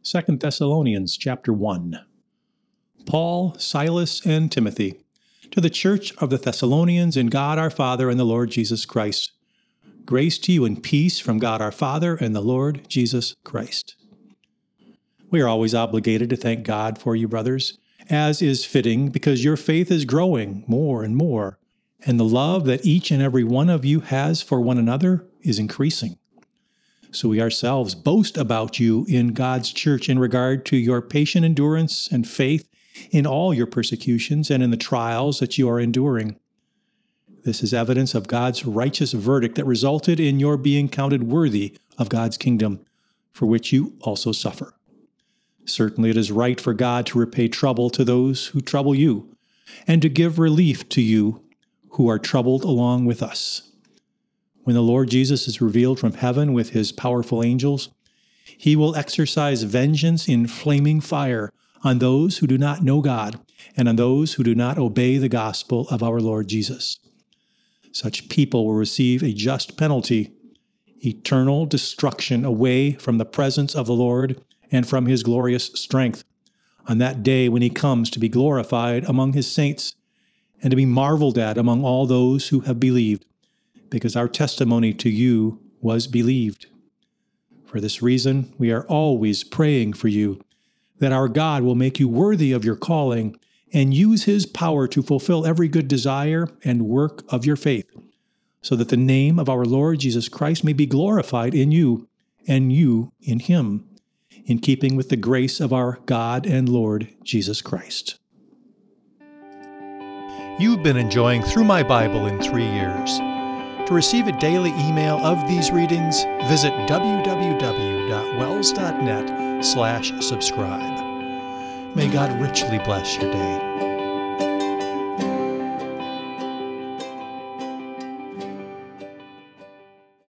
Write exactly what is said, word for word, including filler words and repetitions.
Second Thessalonians chapter one. Paul, Silas, and Timothy, to the church of the Thessalonians in God our Father and the Lord Jesus Christ. Grace to you and peace from God our Father and the Lord Jesus Christ. We are always obligated to thank God for you, brothers, as is fitting, because your faith is growing more and more, and the love that each and every one of you has for one another is increasing. So we ourselves boast about you in God's church in regard to your patient endurance and faith in all your persecutions and in the trials that you are enduring. This is evidence of God's righteous verdict that resulted in your being counted worthy of God's kingdom, for which you also suffer. Certainly it is right for God to repay trouble to those who trouble you, and to give relief to you who are troubled along with us. When the Lord Jesus is revealed from heaven with his powerful angels, he will exercise vengeance in flaming fire on those who do not know God and on those who do not obey the gospel of our Lord Jesus. Such people will receive a just penalty, eternal destruction away from the presence of the Lord and from his glorious strength, on that day when he comes to be glorified among his saints and to be marveled at among all those who have believed, because our testimony to you was believed. For this reason, we are always praying for you, that our God will make you worthy of your calling and use his power to fulfill every good desire and work of your faith, so that the name of our Lord Jesus Christ may be glorified in you and you in him, in keeping with the grace of our God and Lord Jesus Christ. You've been enjoying Through My Bible in Three Years. To receive a daily email of these readings, visit w w w dot wells dot net slash subscribe. May God richly bless your day.